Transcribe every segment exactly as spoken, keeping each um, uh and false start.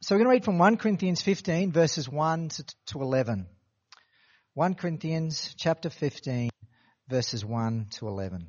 So we're going to read from First Corinthians fifteen, verses one to eleven. First Corinthians chapter fifteen, verses one to eleven.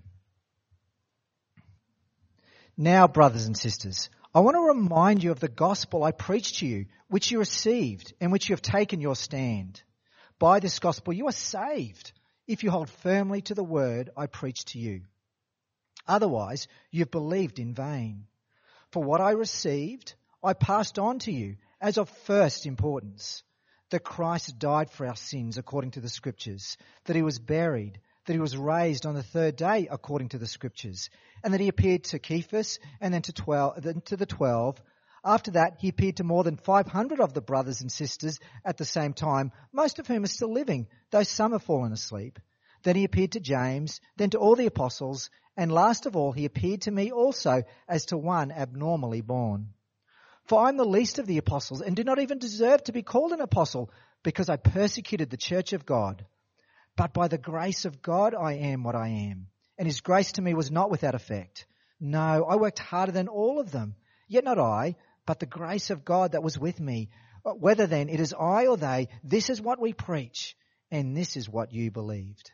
Now, brothers and sisters, I want to remind you of the gospel I preached to you, which you received, in which you have taken your stand. By this gospel you are saved, if you hold firmly to the word I preached to you. Otherwise, you've believed in vain. For what I received, I passed on to you as of first importance, that Christ died for our sins according to the Scriptures, that he was buried, that he was raised on the third day according to the Scriptures, and that he appeared to Cephas and then to twelve, then to the twelve. After that, he appeared to more than five hundred of the brothers and sisters at the same time, most of whom are still living, though some have fallen asleep. Then he appeared to James, then to all the apostles, and last of all he appeared to me also as to one abnormally born. For I am the least of the apostles and do not even deserve to be called an apostle, because I persecuted the church of God. But by the grace of God I am what I am, and his grace to me was not without effect. No, I worked harder than all of them, yet not I, but the grace of God that was with me. Whether then it is I or they, this is what we preach, and this is what you believed.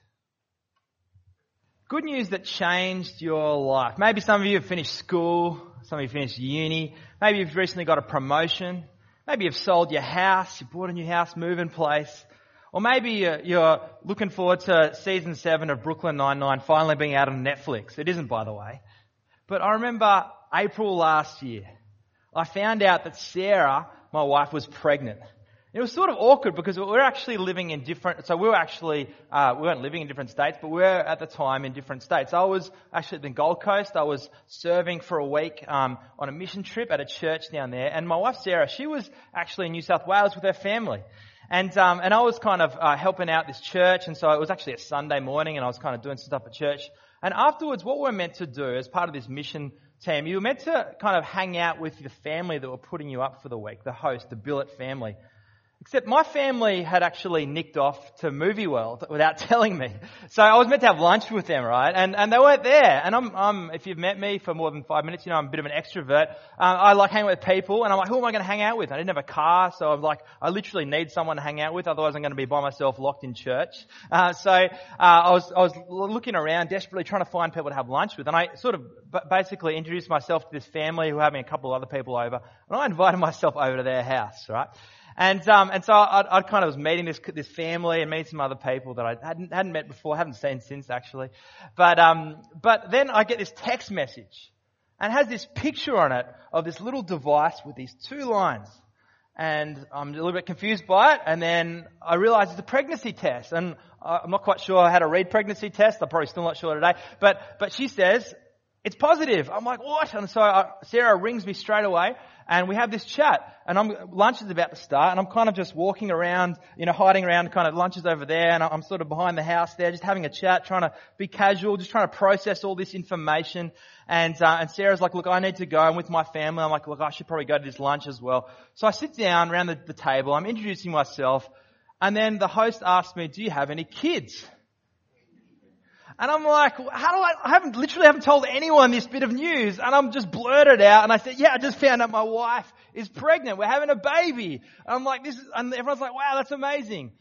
Good news that changed your life. Maybe some of you have finished school, some of you have finished uni, maybe you've recently got a promotion, maybe you've sold your house, you bought a new house, moving place, or maybe you're, you're looking forward to season seven of Brooklyn Nine-Nine finally being out on Netflix. It isn't, by the way. But I remember April last year, I found out that Sarah, my wife, was pregnant. It was sort of awkward because we were actually living in different, so we were actually, uh, we weren't living in different states, but we were at the time in different states. I was actually at the Gold Coast. I was serving for a week um, on a mission trip at a church down there. And my wife, Sarah, she was actually in New South Wales with her family. And um, and I was kind of uh, helping out this church. And so it was actually a Sunday morning and I was kind of doing some stuff at church. And afterwards, what we were meant to do as part of this mission team, you were meant to kind of hang out with the family that were putting you up for the week, the host, the billet family. Except my family had actually nicked off to Movie World without telling me. So I was meant to have lunch with them, right? And and they weren't there. And I'm, I'm if you've met me for more than five minutes, you know I'm a bit of an extrovert. Um, I like hanging with people, and I'm like, who am I going to hang out with? I didn't have a car, so I'm like, I literally need someone to hang out with, otherwise I'm going to be by myself, locked in church. Uh, so uh, I was I was looking around, desperately trying to find people to have lunch with, and I sort of b- basically introduced myself to this family who were having a couple of other people over, and I invited myself over to their house, right? And um, and so I, I kind of was meeting this this family and meeting some other people that I hadn't hadn't met before, haven't seen since actually. But um, but then I get this text message, and it has this picture on it of this little device with these two lines, and I'm a little bit confused by it. And then I realise it's a pregnancy test, and I'm not quite sure how to read pregnancy tests. I'm probably still not sure today. But but she says it's positive. I'm like, what? And so I, Sarah rings me straight away. And we have this chat, and I'm, lunch is about to start, and I'm kind of just walking around, you know, hiding around, kind of lunch is over there, and I'm sort of behind the house there, just having a chat, trying to be casual, just trying to process all this information. And, uh, and Sarah's like, look, I need to go. I'm with my family. I'm like, look, I should probably go to this lunch as well. So I sit down around the, the table. I'm introducing myself, and then the host asks me, do you have any kids? And I'm like, how do I, I haven't, literally haven't told anyone this bit of news. And I'm just blurted out. And I said, yeah, I just found out my wife is pregnant. We're having a baby. And I'm like, this is, and everyone's like, wow, that's amazing.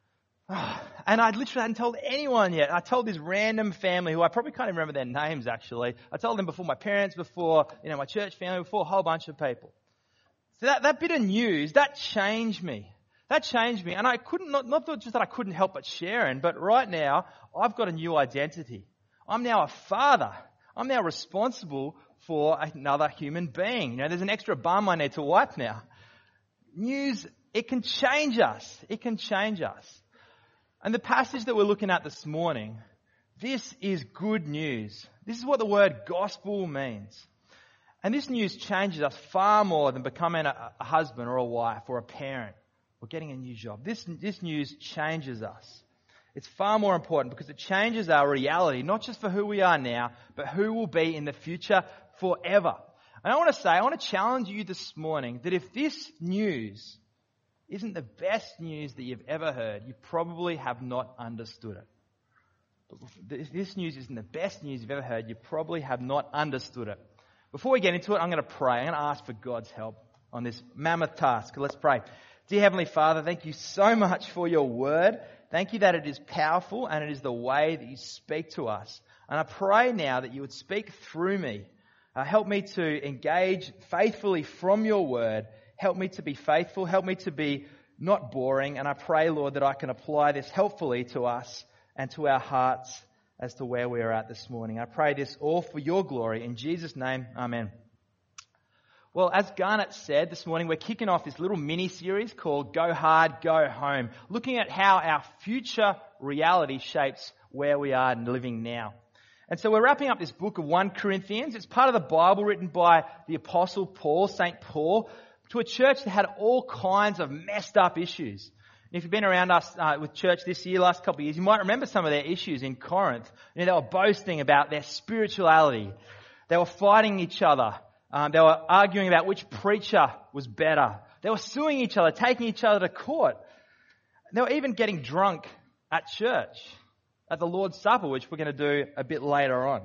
And I literally hadn't told anyone yet. I told this random family who I probably can't even remember their names actually. I told them before my parents, before, you know, my church family, before a whole bunch of people. So that, that bit of news, that changed me. That changed me, and I couldn't, not, not just that I couldn't help but share in, but right now, I've got a new identity. I'm now a father. I'm now responsible for another human being. You know, there's an extra bum I need to wipe now. News, it can change us. It can change us. And the passage that we're looking at this morning, this is good news. This is what the word gospel means. And this news changes us far more than becoming a, a husband or a wife or a parent. Or getting a new job. This, this news changes us. It's far more important because it changes our reality, not just for who we are now, but who we'll be in the future forever. And I want to say, I want to challenge you this morning that if this news isn't the best news that you've ever heard, you probably have not understood it. But if this news isn't the best news you've ever heard, you probably have not understood it. Before we get into it, I'm going to pray. I'm going to ask for God's help. on this mammoth task. Let's pray. Dear Heavenly Father, thank you so much for your word. Thank you that it is powerful and it is the way that you speak to us. And I pray now that you would speak through me. Uh, help me to engage faithfully from your word. Help me to be faithful. Help me to be not boring. And I pray, Lord, that I can apply this helpfully to us and to our hearts as to where we are at this morning. I pray this all for your glory. In Jesus' name, amen. Well, as Garnet said this morning, we're kicking off this little mini-series called Go Hard, Go Home, looking at how our future reality shapes where we are living now. And so we're wrapping up this book of First Corinthians. It's part of the Bible written by the Apostle Paul, Saint Paul, to a church that had all kinds of messed up issues. And if you've been around us uh, with church this year, last couple of years, you might remember some of their issues in Corinth. You know, they were boasting about their spirituality. They were fighting each other. Um, they were arguing about which preacher was better. They were suing each other, taking each other to court. They were even getting drunk at church, at the Lord's Supper, which we're going to do a bit later on.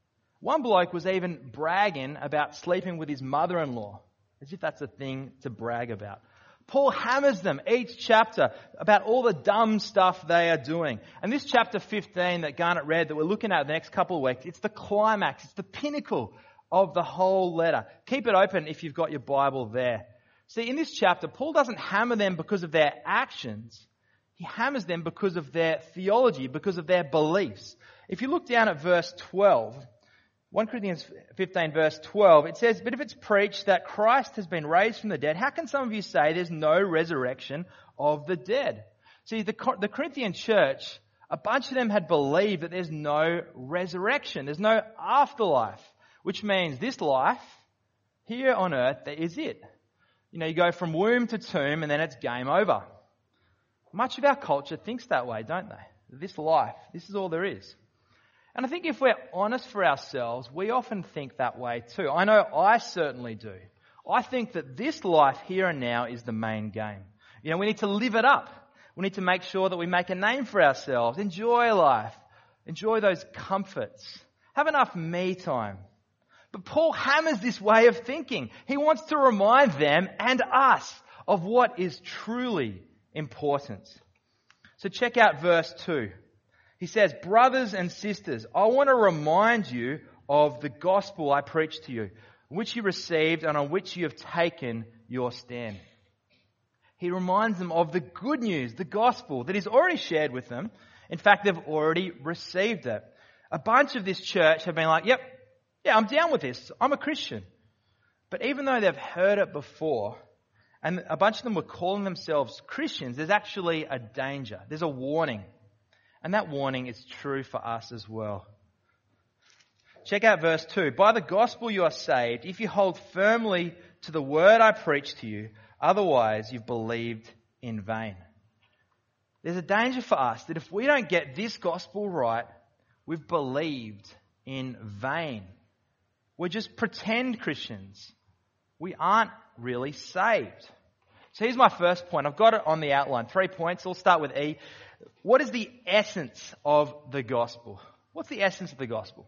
One bloke was even bragging about sleeping with his mother-in-law, as if that's a thing to brag about. Paul hammers them each chapter about all the dumb stuff they are doing. And this chapter fifteen that Garnet read that we're looking at the next couple of weeks, it's the climax, it's the pinnacle of the whole letter. Keep it open if you've got your Bible there. See, in this chapter, Paul doesn't hammer them because of their actions. He hammers them because of their theology, because of their beliefs. If you look down at verse twelve, First Corinthians fifteen verse twelve, it says, "But if it's preached that Christ has been raised from the dead, how can some of you say there's no resurrection of the dead?" See, the, the Corinthian church, a bunch of them had believed that there's no resurrection, there's no afterlife. Which means this life, here on earth, that is it. You know, you go from womb to tomb and then it's game over. Much of our culture thinks that way, don't they? This life, this is all there is. And I think if we're honest for ourselves, we often think that way too. I know I certainly do. I think that this life here and now is the main game. You know, we need to live it up. We need to make sure that we make a name for ourselves, enjoy life, enjoy those comforts, have enough me time. But Paul hammers this way of thinking. He wants to remind them and us of what is truly important. So check out verse two. He says, "Brothers and sisters, I want to remind you of the gospel I preached to you, which you received and on which you have taken your stand." He reminds them of the good news, the gospel that is already shared with them. In fact, they've already received it. A bunch of this church have been like, yep, yeah, I'm down with this. I'm a Christian. But even though they've heard it before, and a bunch of them were calling themselves Christians, there's actually a danger. There's a warning. And that warning is true for us as well. Check out verse two. "By the gospel you are saved, if you hold firmly to the word I preached to you. Otherwise you've believed in vain." There's a danger for us that if we don't get this gospel right, we've believed in vain. We're just pretend Christians. We aren't really saved. So here's my first point. I've got it on the outline. Three points. I'll start with E. What is the essence of the gospel? What's the essence of the gospel?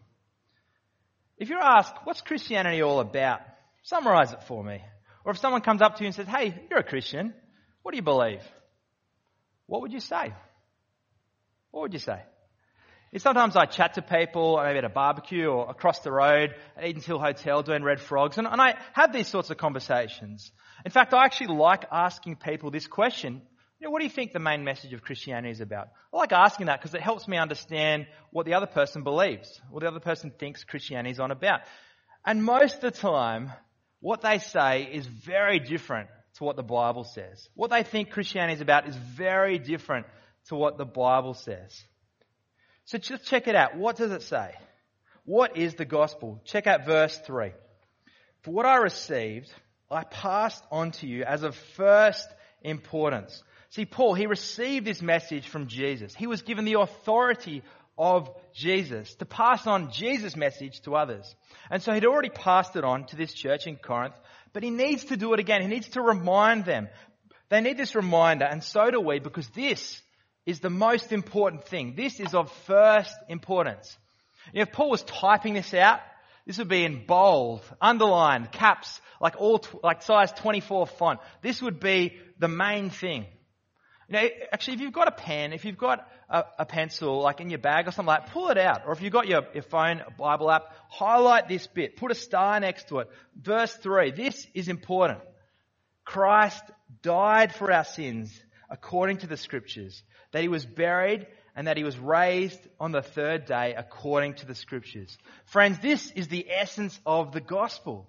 If you're asked, what's Christianity all about? Summarize it for me. Or if someone comes up to you and says, "Hey, you're a Christian. What do you believe?" What would you say? What would you say? Sometimes I chat to people, maybe at a barbecue or across the road at Eden's Hill Hotel doing Red Frogs, and, and I have these sorts of conversations. In fact, I actually like asking people this question. You know, what do you think the main message of Christianity is about? I like asking that because it helps me understand what the other person believes, what the other person thinks Christianity is on about. And most of the time, what they say is very different to what the Bible says. What they think Christianity is about is very different to what the Bible says. So just check it out. What does it say? What is the gospel? Check out verse three. "For what I received, I passed on to you as of first importance." See, Paul, he received this message from Jesus. He was given the authority of Jesus to pass on Jesus' message to others. And so he'd already passed it on to this church in Corinth, but he needs to do it again. He needs to remind them. They need this reminder, and so do we, because this is the most important thing. This is of first importance. You know, if Paul was typing this out, This would be in bold, underlined, caps, like all, tw- like size twenty-four font. This would be the main thing. You know, actually, if you've got a pen, if you've got a, a pencil, like in your bag or something like that, pull it out. Or if you've got your, your phone, a Bible app, highlight this bit. Put a star next to it. Verse three. This is important. Christ died for our sins according to the Scriptures, that he was buried and that he was raised on the third day according to the Scriptures. Friends, this is the essence of the gospel.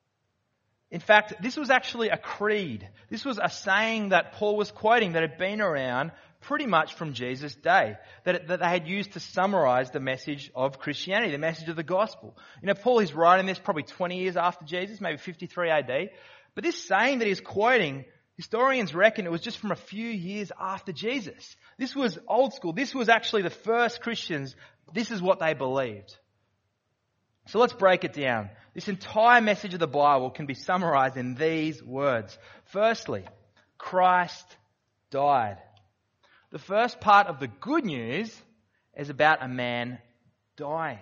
In fact, this was actually a creed. This was a saying that Paul was quoting that had been around pretty much from Jesus' day, that, it, that they had used to summarize the message of Christianity, the message of the gospel. You know, Paul is writing this probably twenty years after Jesus, maybe fifty-three A D. But this saying that he's quoting, historians reckon it was just from a few years after Jesus. This was old school. This was actually the first Christians. This is what they believed. So let's break it down. This entire message of the Bible can be summarized in these words. Firstly, Christ died. The first part of the good news is about a man dying.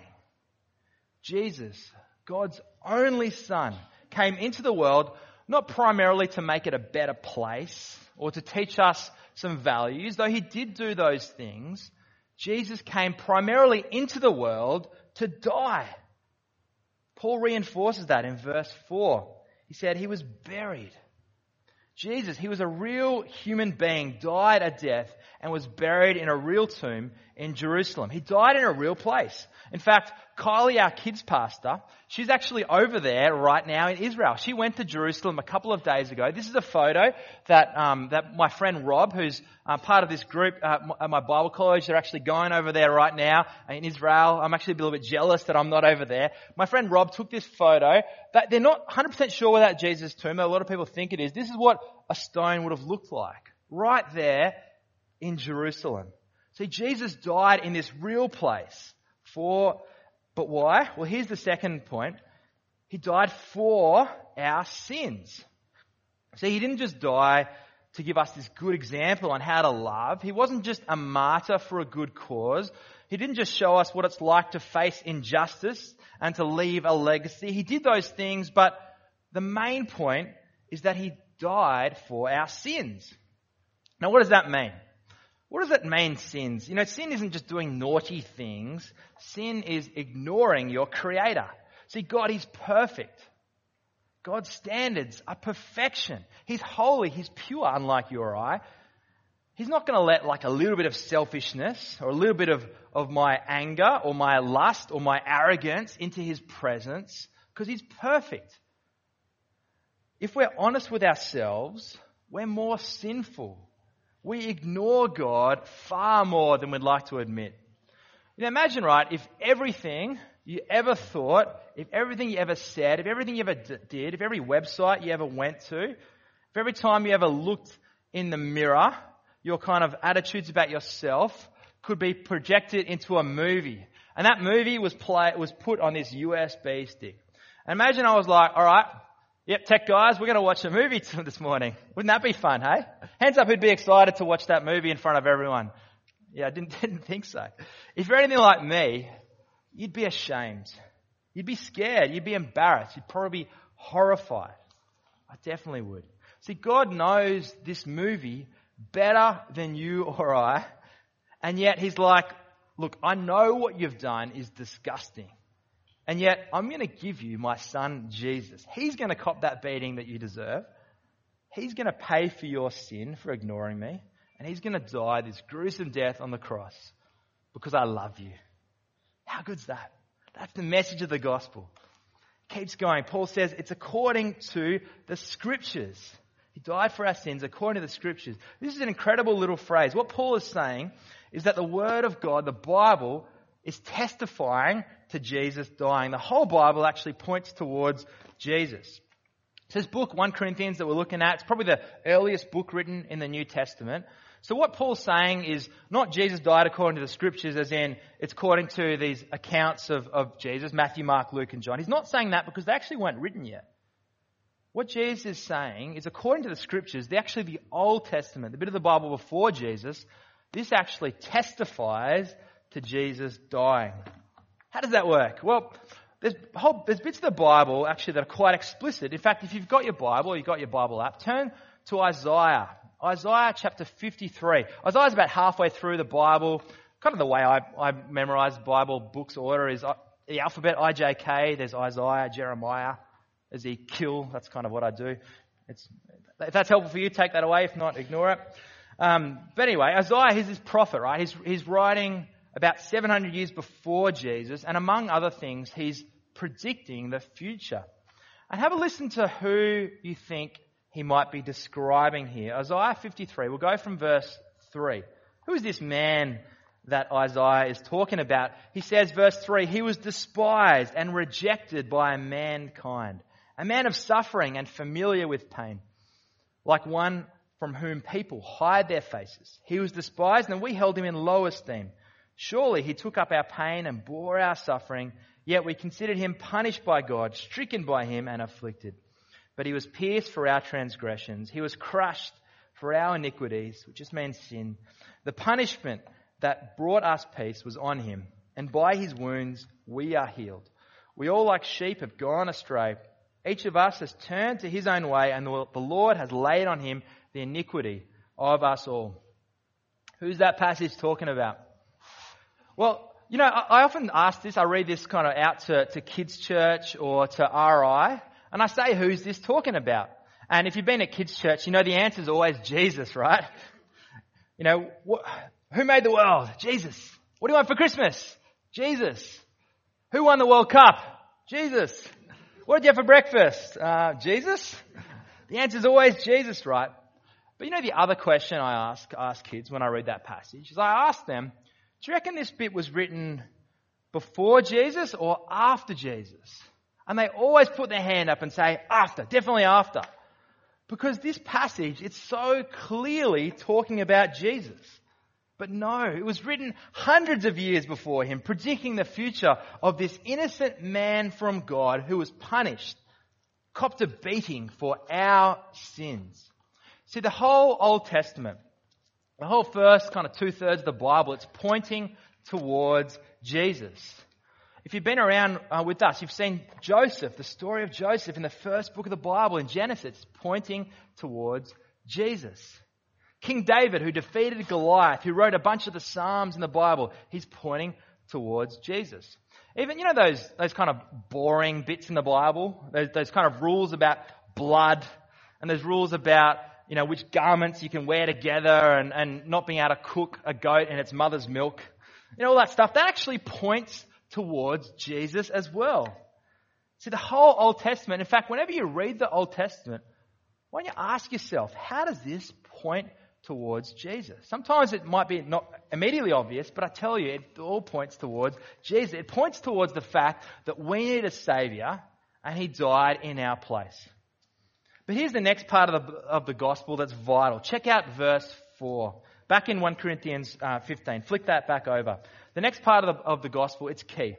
Jesus, God's only Son, came into the world not primarily to make it a better place or to teach us some values, though he did do those things. Jesus came primarily into the world to die. Paul reinforces that in verse four. He said he was buried. Jesus, he was a real human being, died a death and was buried in a real tomb in Jerusalem. He died in a real place. In fact, Kylie, our kids pastor, she's actually over there right now in Israel. She went to Jerusalem a couple of days ago. This is a photo that um, that my friend Rob, who's uh, part of this group uh, at my Bible college, they're actually going over there right now in Israel. I'm actually a little bit jealous that I'm not over there. My friend Rob took this photo. That they're not one hundred percent sure where that Jesus' tomb, a lot of people think it is. This is what a stone would have looked like right there in Jerusalem. See, Jesus died in this real place for, but why? Well, here's the second point. He died for our sins. See, he didn't just die to give us this good example on how to love. He wasn't just a martyr for a good cause. He didn't just show us what it's like to face injustice and to leave a legacy. He did those things, but the main point is that he died for our sins. Now, what does that mean? What does that mean, sins? You know, sin isn't just doing naughty things. Sin is ignoring your Creator. See, God is perfect. God's standards are perfection. He's holy. He's pure, unlike you or I. He's not going to let like a little bit of selfishness or a little bit of, of my anger or my lust or my arrogance into his presence because he's perfect. If we're honest with ourselves, we're more sinful. We ignore God far more than we'd like to admit. You know, imagine, right, if everything you ever thought, if everything you ever said, if everything you ever d- did, if every website you ever went to, if every time you ever looked in the mirror, your kind of attitudes about yourself could be projected into a movie. And that movie was play, was put on this U S B stick. And imagine I was like, all right, yep, tech guys, we're going to watch a movie this morning. Wouldn't that be fun, hey? Hands up who'd be excited to watch that movie in front of everyone. Yeah, I didn't, didn't think so. If you're anything like me, you'd be ashamed. You'd be scared. You'd be embarrassed. You'd probably be horrified. I definitely would. See, God knows this movie better than you or I. And yet he's like, look, I know what you've done is disgusting. And yet, I'm going to give you my son, Jesus. He's going to cop that beating that you deserve. He's going to pay for your sin for ignoring me. And he's going to die this gruesome death on the cross because I love you. How good's that? That's the message of the gospel. Keeps going. Paul says it's according to the Scriptures. He died for our sins according to the Scriptures. This is an incredible little phrase. What Paul is saying is that the Word of God, the Bible, is testifying to Jesus dying. The whole Bible actually points towards Jesus. So this book, First Corinthians, that we're looking at, it's probably the earliest book written in the New Testament. So what Paul's saying is not Jesus died according to the Scriptures, as in it's according to these accounts of, of Jesus, Matthew, Mark, Luke, and John. He's not saying that because they actually weren't written yet. What Jesus is saying is according to the Scriptures, the actually the Old Testament, the bit of the Bible before Jesus, this actually testifies to Jesus dying. How does that work? Well, there's, whole, there's bits of the Bible actually that are quite explicit. In fact, if you've got your Bible, or you've got your Bible app, turn to Isaiah. Isaiah chapter fifty-three. Isaiah's about halfway through the Bible. Kind of the way I, I memorize Bible books order is the alphabet, I J K, there's Isaiah, Jeremiah, Ezekiel. That's kind of what I do. It's, if that's helpful for you, take that away. If not, ignore it. Um, but anyway, Isaiah, he's this prophet, right? He's, he's writing about seven hundred years before Jesus, and among other things, he's predicting the future. And have a listen to who you think he might be describing here. Isaiah fifty-three, we'll go from verse three. Who is this man that Isaiah is talking about? He says, verse three, he was despised and rejected by mankind, a man of suffering and familiar with pain, like one from whom people hide their faces. He was despised and we held him in low esteem. Surely he took up our pain and bore our suffering, yet we considered him punished by God, stricken by him and afflicted. But he was pierced for our transgressions. He was crushed for our iniquities, which just means sin. The punishment that brought us peace was on him, and by his wounds we are healed. We all like sheep have gone astray. Each of us has turned to his own way, and the Lord has laid on him the iniquity of us all. Who's that passage talking about? Well, you know, I, I often ask this, I read this kind of out to, to kids' church or to R I, and I say, who's this talking about? And if you've been at kids' church, you know the answer is always Jesus, right? You know, what, who made the world? Jesus. What do you want for Christmas? Jesus. Who won the World Cup? Jesus. What did you have for breakfast? Uh, Jesus. The answer is always Jesus, right? But you know the other question I ask ask kids when I read that passage is I ask them, do you reckon this bit was written before Jesus or after Jesus? And they always put their hand up and say, after, definitely after. Because this passage, it's so clearly talking about Jesus. But no, it was written hundreds of years before him, predicting the future of this innocent man from God who was punished, copped a beating for our sins. See, the whole Old Testament, the whole first kind of two-thirds of the Bible, it's pointing towards Jesus. If you've been around uh, with us, you've seen Joseph, the story of Joseph in the first book of the Bible in Genesis, pointing towards Jesus. King David, who defeated Goliath, who wrote a bunch of the Psalms in the Bible, he's pointing towards Jesus. Even, you know, those those kind of boring bits in the Bible, those, those kind of rules about blood, and those rules about, you know, which garments you can wear together and, and not being able to cook a goat in its mother's milk. You know, all that stuff, that actually points towards Jesus as well. See, the whole Old Testament, in fact, whenever you read the Old Testament, why don't you ask yourself, how does this point towards Jesus? Sometimes it might be not immediately obvious, but I tell you, it all points towards Jesus. It points towards the fact that we need a Saviour, and he died in our place. But here's the next part of the, of the gospel that's vital. Check out verse four. Back in First Corinthians uh, fifteen. Flick that back over. The next part of the, of the gospel, it's key.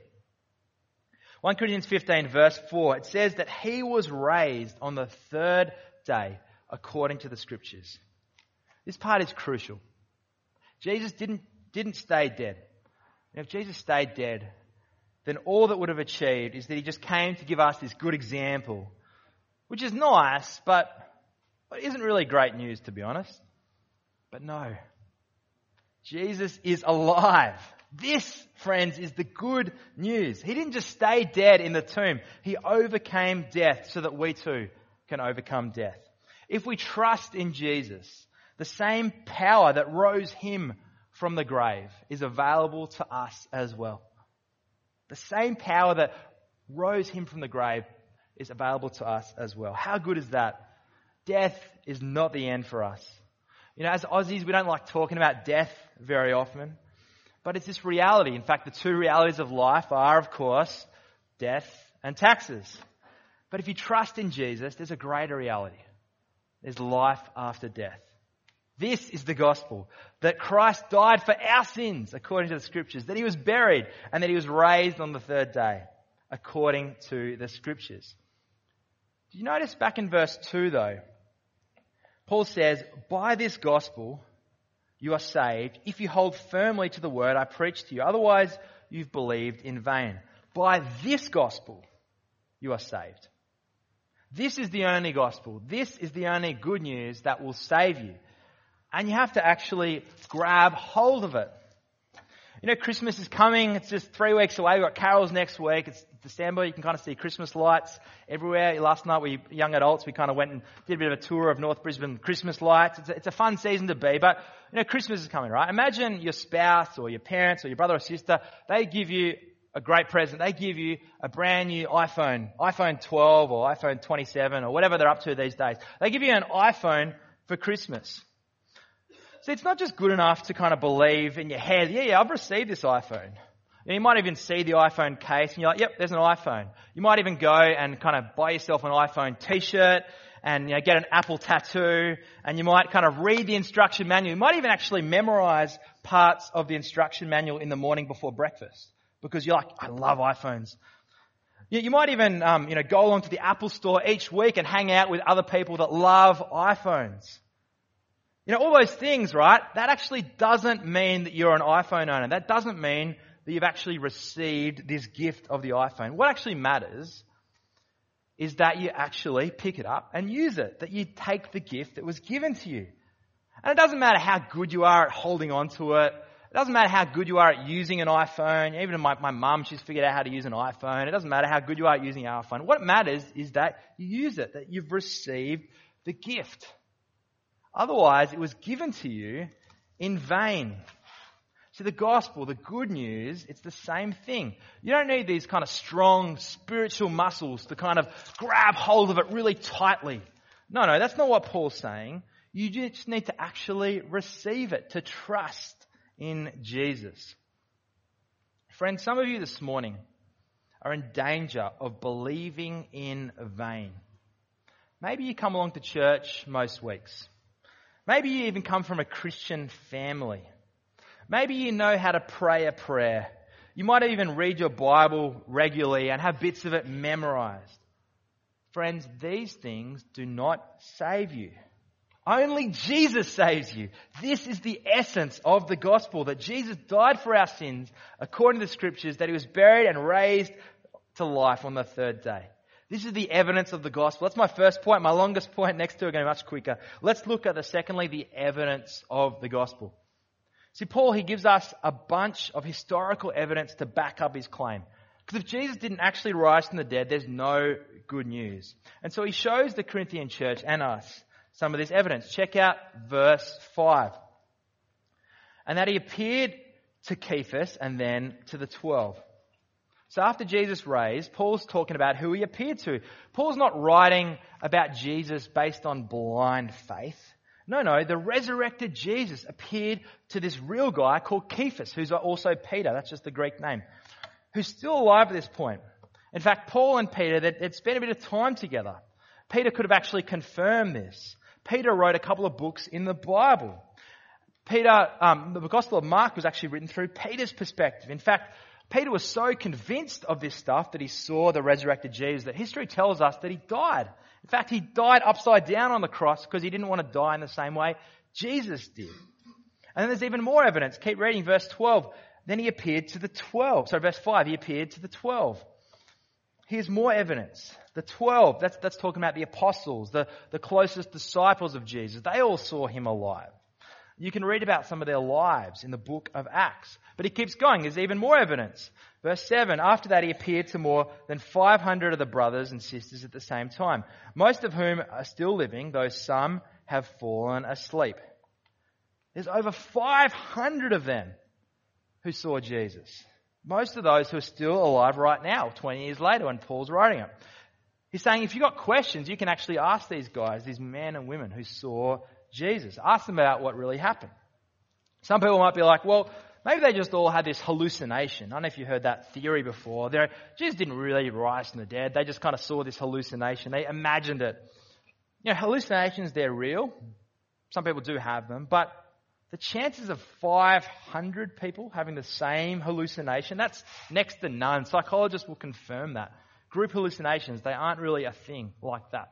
First Corinthians fifteen verse four, it says that he was raised on the third day according to the scriptures. This part is crucial. Jesus didn't, didn't stay dead. And if Jesus stayed dead, then all that would have achieved is that he just came to give us this good example, which is nice, but, but isn't really great news, to be honest. But no. Jesus is alive. This, friends, is the good news. He didn't just stay dead in the tomb. He overcame death so that we too can overcome death. If we trust in Jesus, the same power that rose him from the grave is available to us as well. The same power that rose him from the grave is available to us as well. How good is that? Death is not the end for us. You know, as Aussies, we don't like talking about death very often, but it's this reality. In fact, the two realities of life are, of course, death and taxes. But if you trust in Jesus, there's a greater reality. There's life after death. This is the gospel, that Christ died for our sins, according to the scriptures, that he was buried, and that he was raised on the third day, according to the scriptures. Did you notice back in verse two, though, Paul says, by this gospel you are saved if you hold firmly to the word I preached to you. Otherwise, you've believed in vain. By this gospel, you are saved. This is the only gospel. This is the only good news that will save you. And you have to actually grab hold of it. You know, Christmas is coming. It's just three weeks away. We've got carols next week. It's December. You can kind of see Christmas lights everywhere. Last night, we young adults, we kind of went and did a bit of a tour of North Brisbane Christmas lights. It's a, it's a fun season to be. But, you know, Christmas is coming, right? Imagine your spouse or your parents or your brother or sister. They give you a great present. They give you a brand new iPhone, iPhone twelve or iPhone twenty-seven or whatever they're up to these days. They give you an iPhone for Christmas. So it's not just good enough to kind of believe in your head, yeah, yeah, I've received this iPhone. You know, you might even see the iPhone case and you're like, yep, there's an iPhone. You might even go and kind of buy yourself an iPhone t-shirt and, you know, get an Apple tattoo, and you might kind of read the instruction manual. You might even actually memorize parts of the instruction manual in the morning before breakfast because you're like, I love iPhones. You, you might even, um, you know, go along to the Apple store each week and hang out with other people that love iPhones. You know, all those things, right? That actually doesn't mean that you're an iPhone owner. That doesn't mean that you've actually received this gift of the iPhone. What actually matters is that you actually pick it up and use it, that you take the gift that was given to you. And it doesn't matter how good you are at holding on to it. It doesn't matter how good you are at using an iPhone. Even my, my mum, she's figured out how to use an iPhone. It doesn't matter how good you are at using an iPhone. What matters is that you use it, that you've received the gift. Otherwise, it was given to you in vain. So the gospel, the good news, it's the same thing. You don't need these kind of strong spiritual muscles to kind of grab hold of it really tightly. No, no, that's not what Paul's saying. You just need to actually receive it, to trust in Jesus. Friends, some of you this morning are in danger of believing in vain. Maybe you come along to church most weeks. Maybe you even come from a Christian family. Maybe you know how to pray a prayer. You might even read your Bible regularly and have bits of it memorized. Friends, these things do not save you. Only Jesus saves you. This is the essence of the gospel, that Jesus died for our sins according to the scriptures, that he was buried and raised to life on the third day. This is the evidence of the gospel. That's my first point. My longest point next to it, going much quicker. Let's look at the secondly, the evidence of the gospel. See, Paul, he gives us a bunch of historical evidence to back up his claim. Because if Jesus didn't actually rise from the dead, there's no good news. And so he shows the Corinthian church and us some of this evidence. Check out verse five. And that he appeared to Cephas and then to the twelve. So after Jesus raised, Paul's talking about who he appeared to. Paul's not writing about Jesus based on blind faith. No, no, the resurrected Jesus appeared to this real guy called Cephas, who's also Peter. That's just the Greek name. Who's still alive at this point. In fact, Paul and Peter, they'd, they'd spent a bit of time together. Peter could have actually confirmed this. Peter wrote a couple of books in the Bible. Peter, um, the Gospel of Mark was actually written through Peter's perspective. In fact, Peter was so convinced of this stuff that he saw the resurrected Jesus that history tells us that he died. In fact, he died upside down on the cross because he didn't want to die in the same way Jesus did. And then there's even more evidence. Keep reading verse twelve. Then he appeared to the twelve. Sorry, verse five, he appeared to the twelve. Here's more evidence. The twelve, that's, that's talking about the apostles, the, the closest disciples of Jesus. They all saw him alive. You can read about some of their lives in the book of Acts. But he keeps going. There's even more evidence. Verse seven, after that he appeared to more than five hundred of the brothers and sisters at the same time, most of whom are still living, though some have fallen asleep. There's over five hundred of them who saw Jesus. Most of those who are still alive right now, twenty years later when Paul's writing it. He's saying if you've got questions, you can actually ask these guys, these men and women who saw Jesus. Ask them about what really happened. Some people might be like, well, maybe they just all had this hallucination. I don't know if you heard that theory before. They're, Jesus didn't really rise from the dead. They just kind of saw this hallucination. They imagined it. You know, hallucinations, they're real. Some people do have them. But the chances of five hundred people having the same hallucination, that's next to none. Psychologists will confirm that. Group hallucinations, they aren't really a thing like that.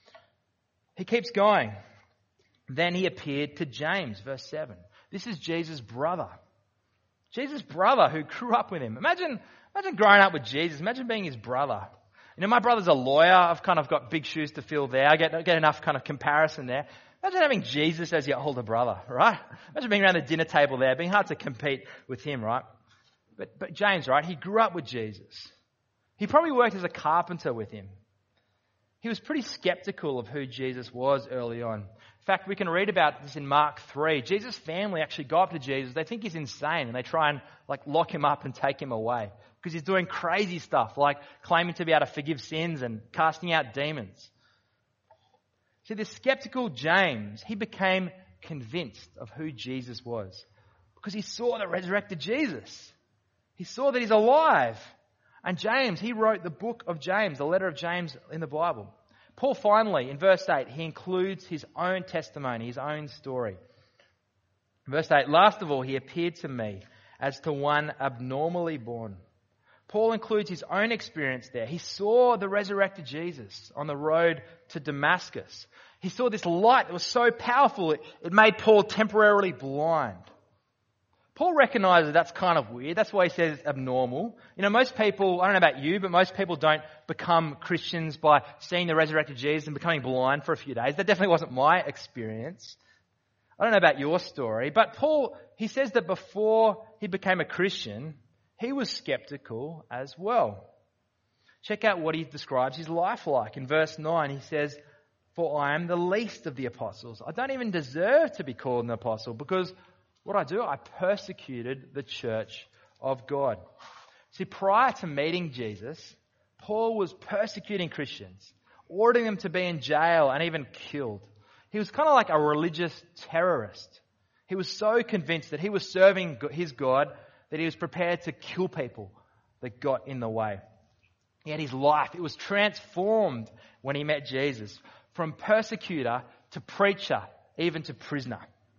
He keeps going. Then he appeared to James, verse seven. This is Jesus' brother. Jesus' brother who grew up with him. Imagine, imagine growing up with Jesus. Imagine being his brother. You know, my brother's a lawyer. I've kind of got big shoes to fill there. I get, I get enough kind of comparison there. Imagine having Jesus as your older brother, right? Imagine being around the dinner table there, being hard to compete with him, right? But, but James, right, he grew up with Jesus. He probably worked as a carpenter with him. He was pretty skeptical of who Jesus was early on. In fact, we can read about this in Mark three. Jesus' family actually go up to Jesus. They think he's insane and they try and like lock him up and take him away because he's doing crazy stuff like claiming to be able to forgive sins and casting out demons. See, this skeptical James, he became convinced of who Jesus was because he saw the resurrected Jesus. He saw that he's alive. And James, he wrote the book of James, the letter of James in the Bible. Paul finally, in verse eight, he includes his own testimony, his own story. Verse eight, last of all, he appeared to me as to one abnormally born. Paul includes his own experience there. He saw the resurrected Jesus on the road to Damascus. He saw this light that was so powerful, it, it made Paul temporarily blind. Paul recognizes that's kind of weird. That's why he says it's abnormal. You know, most people, I don't know about you, but most people don't become Christians by seeing the resurrected Jesus and becoming blind for a few days. That definitely wasn't my experience. I don't know about your story, but Paul, he says that before he became a Christian, he was skeptical as well. Check out what he describes his life like. In verse nine, he says, "For I am the least of the apostles. I don't even deserve to be called an apostle because what I do, I persecuted the church of God." See, prior to meeting Jesus, Paul was persecuting Christians, ordering them to be in jail and even killed. He was kind of like a religious terrorist. He was so convinced that he was serving his God that he was prepared to kill people that got in the way. Yet his life, it was transformed when he met Jesus, from persecutor to preacher, even to prisoner.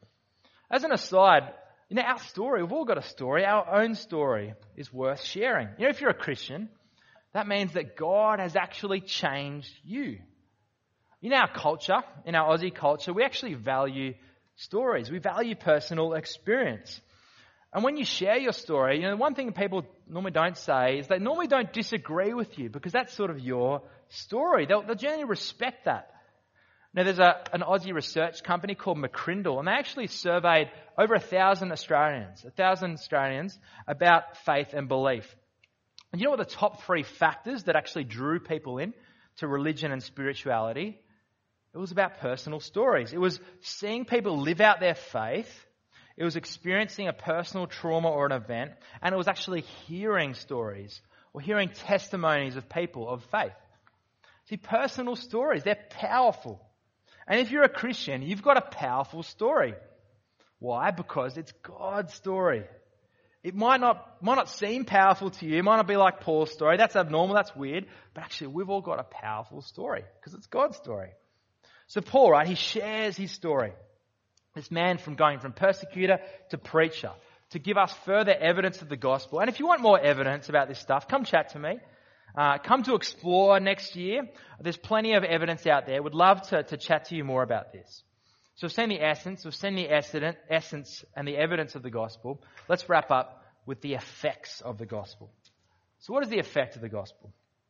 As an aside, you know, our story, we've all got a story. Our own story is worth sharing. You know, if you're a Christian, that means that God has actually changed you. In our culture, in our Aussie culture, we actually value stories. We value personal experience. And when you share your story, you know, one thing people normally don't say is they normally don't disagree with you because that's sort of your story. They'll, they'll generally respect that. Now, there's a, an Aussie research company called McCrindle, and they actually surveyed over a thousand Australians, a thousand Australians about faith and belief. And you know what the top three factors that actually drew people in to religion and spirituality? It was about personal stories. It was seeing people live out their faith. It was experiencing a personal trauma or an event. And it was actually hearing stories or hearing testimonies of people of faith. See, personal stories, they're powerful. And if you're a Christian, you've got a powerful story. Why? Because it's God's story. It might not, might not seem powerful to you. It might not be like Paul's story. That's abnormal. That's weird. But actually, we've all got a powerful story because it's God's story. So Paul, right, he shares his story. This man from going from persecutor to preacher to give us further evidence of the gospel. And if you want more evidence about this stuff, come chat to me. Uh, come to Explore next year. There's plenty of evidence out there. Would love to, to chat to you more about this. So we've seen the essence, we've seen the essence and the evidence of the gospel. Let's wrap up with the effects of the gospel. So what is the effect of the gospel?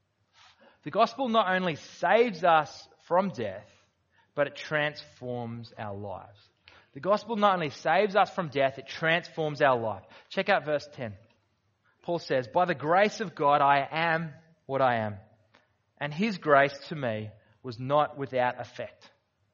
The gospel not only saves us from death, but it transforms our lives. The gospel not only saves us from death, it transforms our life. Check out verse ten. Paul says, "By the grace of God, I am what I am. And his grace to me was not without effect."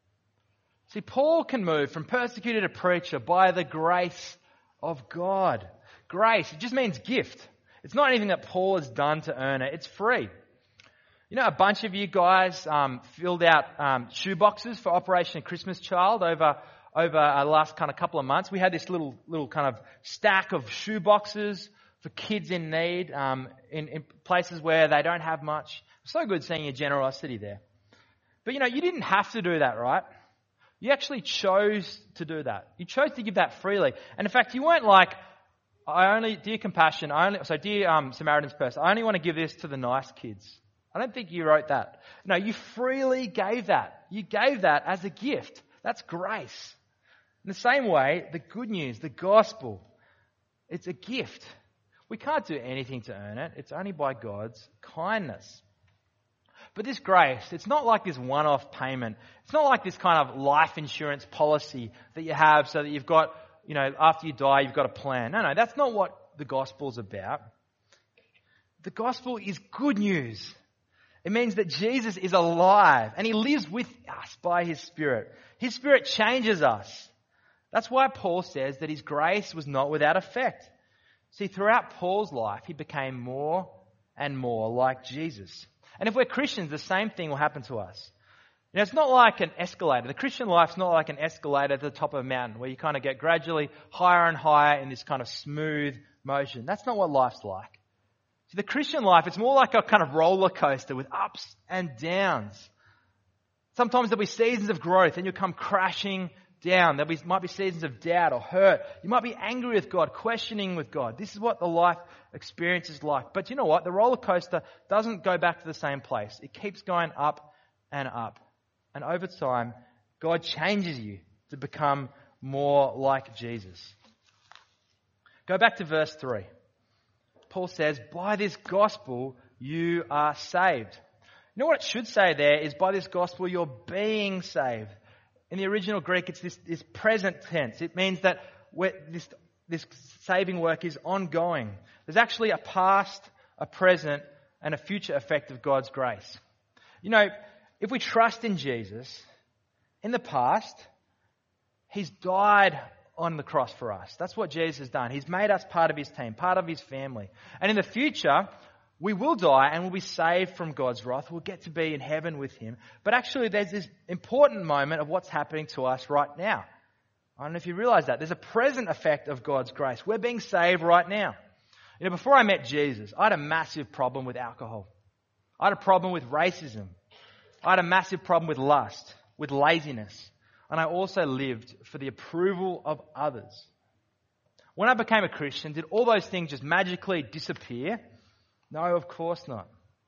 See, Paul can move from persecutor to preacher by the grace of God. Grace, it just means gift. It's not anything that Paul has done to earn it. It's free. You know, a bunch of you guys um, filled out um, shoe boxes for Operation Christmas Child over over the last kind of couple of months. We had this little little kind of stack of shoe boxes for kids in need um, in, in places where they don't have much. So good seeing your generosity there. But, you know, you didn't have to do that, right? You actually chose to do that. You chose to give that freely. And in fact, you weren't like, I only, dear compassion, I only, so dear um, Samaritan's Purse, I only want to give this to the nice kids. I don't think you wrote that. No, you freely gave that. You gave that as a gift. That's grace. In the same way, the good news, the gospel, It's a gift. We can't do anything to earn it. It's only by God's kindness. But this grace, it's not like this one-off payment. It's not like this kind of life insurance policy that you have so that you've got, you know, after you die, you've got a plan. No, no, that's not what the gospel's about. The gospel is good news. It means that Jesus is alive and he lives with us by his Spirit. His Spirit changes us. That's why Paul says that his grace was not without effect. See, throughout Paul's life, he became more and more like Jesus. And if we're Christians, the same thing will happen to us. You know, it's not like an escalator. The Christian life's not like an escalator to the top of a mountain where you kind of get gradually higher and higher in this kind of smooth motion. That's not what life's like. See, the Christian life, it's more like a kind of roller coaster with ups and downs. Sometimes there'll be seasons of growth and you'll come crashing down. There might be seasons of doubt or hurt. You might be angry with God, questioning with God. This is what the life experience is like. But you know what? The roller coaster doesn't go back to the same place. It keeps going up and up. And over time, God changes you to become more like Jesus. Go back to verse three. Paul says, by this gospel you are saved. You know what it should say there is, by this gospel you're being saved. In the original Greek, it's this, this present tense. It means that we're, this, this saving work is ongoing. There's actually a past, a present, and a future effect of God's grace. You know, if we trust in Jesus, in the past, he's died on the cross for us. That's what Jesus has done. He's made us part of his team, part of his family. And in the future, we will die and we'll be saved from God's wrath. We'll get to be in heaven with him. But actually, there's this important moment of what's happening to us right now. I don't know if you realize that. There's a present effect of God's grace. We're being saved right now. You know, before I met Jesus, I had a massive problem with alcohol. I had a problem with racism. I had a massive problem with lust, with laziness. And I also lived for the approval of others. When I became a Christian, did all those things just magically disappear? No, of course not.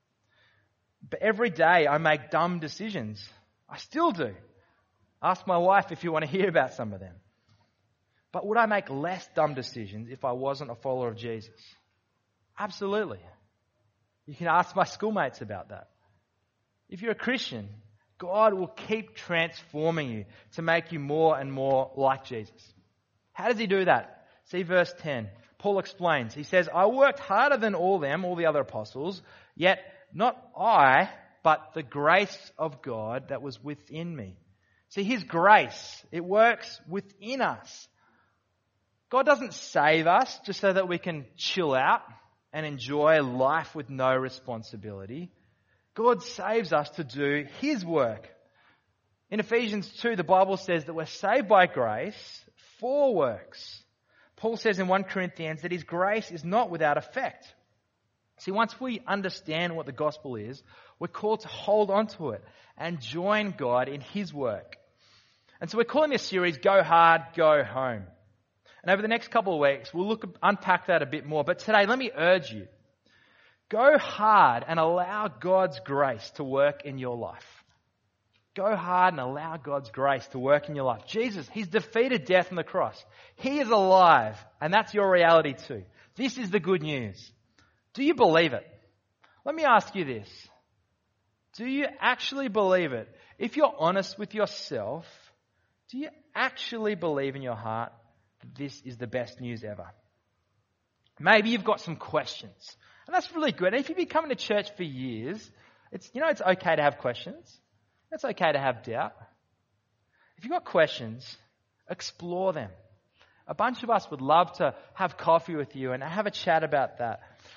But every day I make dumb decisions. I still do. Ask my wife if you want to hear about some of them. But would I make less dumb decisions if I wasn't a follower of Jesus? Absolutely. You can ask my schoolmates about that. If you're a Christian, God will keep transforming you to make you more and more like Jesus. How does he do that? See verse ten. Paul explains. He says, I worked harder than all them, all the other apostles, yet not I, but the grace of God that was within me. See, his grace, it works within us. God doesn't save us just so that we can chill out and enjoy life with no responsibility. God saves us to do his work. In Ephesians two, the Bible says that we're saved by grace for works. Paul says in First Corinthians that his grace is not without effect. See, once we understand what the gospel is, we're called to hold on to it and join God in his work. And so we're calling this series, Go Hard, Go Home. And over the next couple of weeks, we'll look unpack that a bit more. But today, let me urge you, go hard and allow God's grace to work in your life. Go hard and allow God's grace to work in your life. Jesus, he's defeated death on the cross. He is alive, and that's your reality too. This is the good news. Do you believe it? Let me ask you this. Do you actually believe it? If you're honest with yourself, do you actually believe in your heart that this is the best news ever? Maybe you've got some questions, and that's really good. And if you've been coming to church for years, it's, you know, it's okay to have questions. It's okay to have doubt. If you've got questions, explore them. A bunch of us would love to have coffee with you and have a chat about that.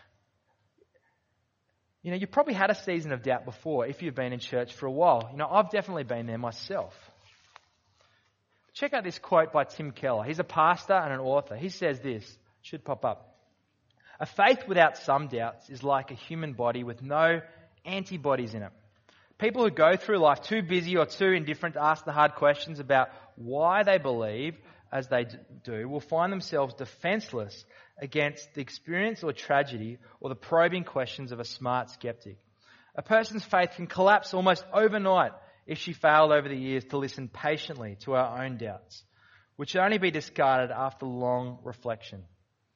You know, you've probably had a season of doubt before if you've been in church for a while. You know, I've definitely been there myself. Check out this quote by Tim Keller. He's a pastor and an author. He says this, it should pop up. A faith without some doubts is like a human body with no antibodies in it. People who go through life too busy or too indifferent to ask the hard questions about why they believe as they do will find themselves defenseless against the experience or tragedy or the probing questions of a smart skeptic. A person's faith can collapse almost overnight if she failed over the years to listen patiently to her own doubts, which should only be discarded after long reflection.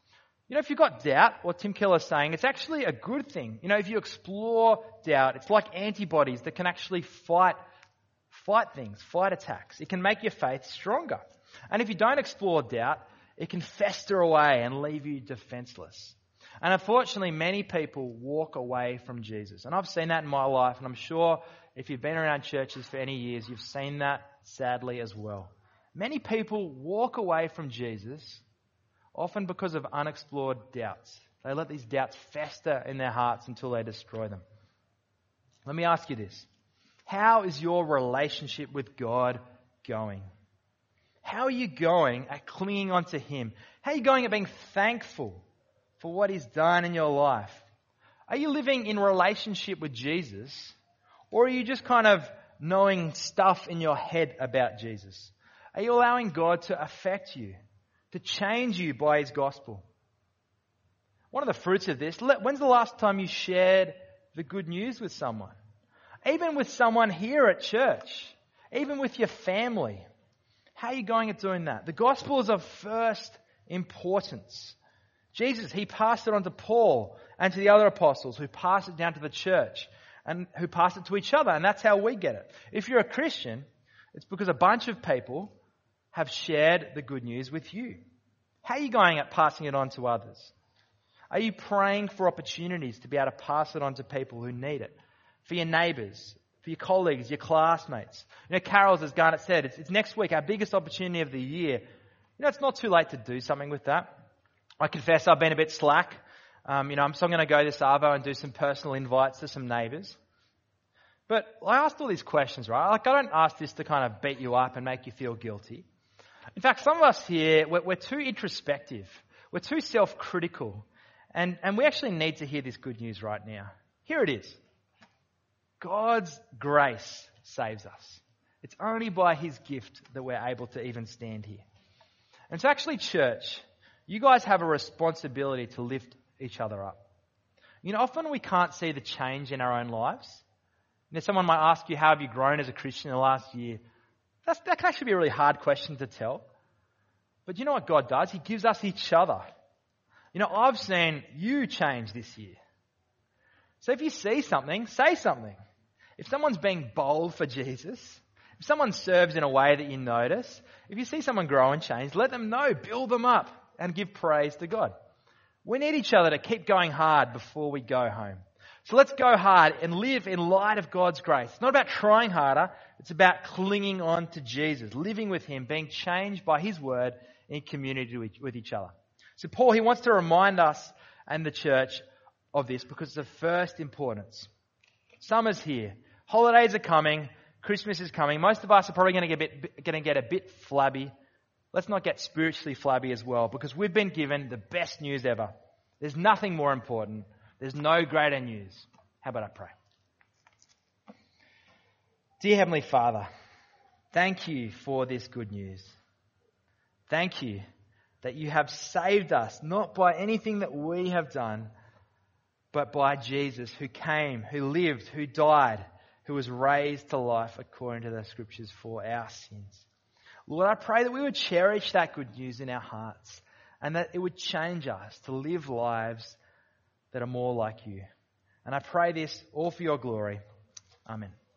You know, if you've got doubt, what Tim Keller's saying, it's actually a good thing. You know, if you explore doubt, it's like antibodies that can actually fight, fight things, fight attacks. It can make your faith stronger. And if you don't explore doubt, it can fester away and leave you defenseless. And unfortunately, many people walk away from Jesus. And I've seen that in my life, and I'm sure if you've been around churches for any years, you've seen that sadly as well. Many people walk away from Jesus often because of unexplored doubts. They let these doubts fester in their hearts until they destroy them. Let me ask you this. How is your relationship with God going? How are you going at clinging on to Him? How are you going at being thankful for what He's done in your life? Are you living in relationship with Jesus? Or are you just kind of knowing stuff in your head about Jesus? Are you allowing God to affect you, to change you by His gospel? One of the fruits of this, when's the last time you shared the good news with someone? Even with someone here at church, even with your family. How are you going at doing that? The gospel is of first importance. Jesus, He passed it on to Paul and to the other apostles who passed it down to the church and who passed it to each other. And that's how we get it. If you're a Christian, it's because a bunch of people have shared the good news with you. How are you going at passing it on to others? Are you praying for opportunities to be able to pass it on to people who need it? For your neighbours, for your colleagues, your classmates. You know, Carol's, as Garnet said, it's, it's next week, our biggest opportunity of the year. You know, it's not too late to do something with that. I confess I've been a bit slack. Um, you know, so I'm going to go this Arvo and do some personal invites to some neighbours. But I asked all these questions, right? Like, I don't ask this to kind of beat you up and make you feel guilty. In fact, some of us here, we're, we're too introspective. We're too self-critical. And, and we actually need to hear this good news right now. Here it is. God's grace saves us. It's only by His gift that we're able to even stand here. And so actually, church, you guys have a responsibility to lift each other up. You know, often we can't see the change in our own lives. You know, someone might ask you, how have you grown as a Christian in the last year? That's, that can actually be a really hard question to tell. But you know what God does? He gives us each other. You know, I've seen you change this year. So if you see something, say something. If someone's being bold for Jesus, if someone serves in a way that you notice, if you see someone grow and change, let them know, build them up, and give praise to God. We need each other to keep going hard before we go home. So let's go hard and live in light of God's grace. It's not about trying harder. It's about clinging on to Jesus, living with Him, being changed by His word in community with each other. So Paul, he wants to remind us and the church of this because it's of first importance. Summer's here. Holidays are coming. Christmas is coming. Most of us are probably going to get a bit, going to get a bit flabby. Let's not get spiritually flabby as well, because we've been given the best news ever. There's nothing more important. There's no greater news. How about I pray? Dear Heavenly Father, thank you for this good news. Thank you that you have saved us, not by anything that we have done, but by Jesus, who came, who lived, who died, who was raised to life according to the Scriptures for our sins. Lord, I pray that we would cherish that good news in our hearts and that it would change us to live lives that are more like you. And I pray this all for your glory. Amen.